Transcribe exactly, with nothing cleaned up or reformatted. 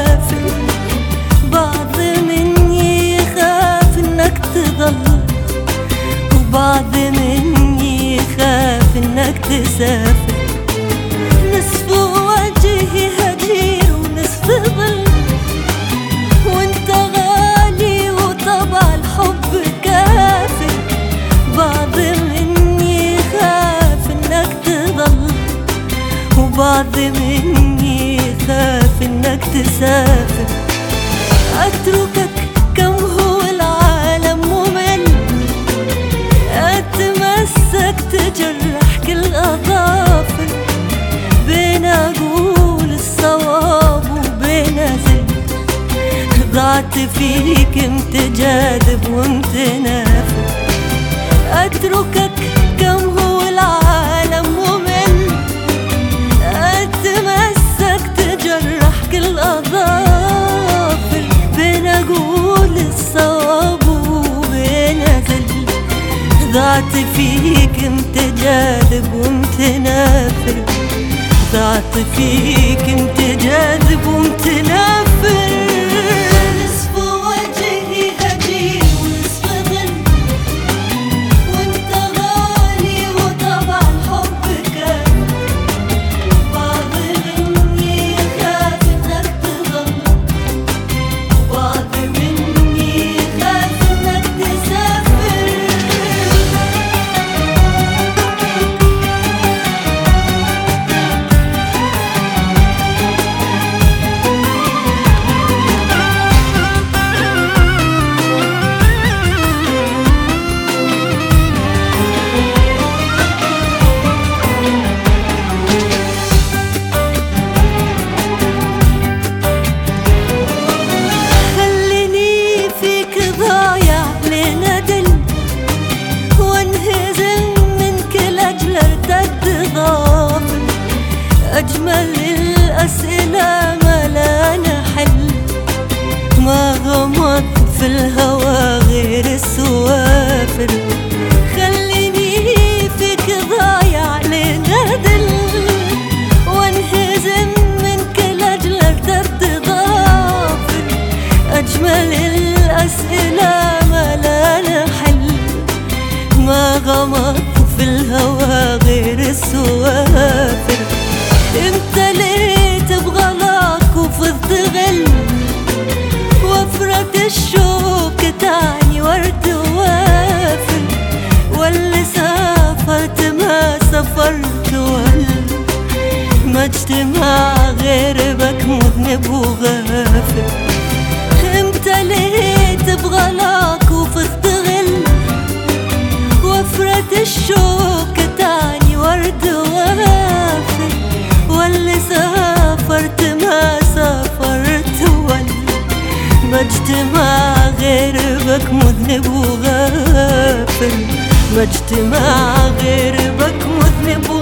تسافر، بعض مني يخاف انك تضل، وبعض مني يخاف انك تسافر. نصف وجهي هجير ونصف ظل، وانت غالي وطبع الحب كافر. بعض مني يخاف انك تضل، وبعض مني يخاف انك تسافر. اتركك كم هو العالم ممل، اتمسك تجرح كل اظافر، بين اقول الصواب وبين ازل. ضعت فيك انت جاذب وانت نافر. اتركك كم هو العالم ممل، اتمسك تجرح كل اظافر، بين اقول الصواب وبين ازل. ضعت فيك انت جاذب وانت نافر، ضعت فيك انت جاذب وانت نافر. نصف وجهي هجير ونصف ظل، وانت غالي وطبع الحب كافر. بعض مني يخاف انك تضل، وبعض مني يخاف انك تسافر. أجمل الأسئلة ما لنا حل، ما غمض في الهوى غير السوافر. خليني فيك ضايع لندل، وانهزم من كل أجل ارتد ضافر. أجمل الأسئلة ما لنا حل، ما غمض في الهوى غير السوافر. امتليت بغلاك وفضت غل، وفرة الشوك تعني ورد وافر. واللي سافرت ما سافرت ول، ما اجتمع غير بك مذنب وغافر. امتليت بغلاك وفضت غل، وفرة الشوك تعني ورد وافر. واللي سافرت ما سافرت ول، ما اجتمع غير بك مذنب وغافر. ما اجتمع غير بك مذنب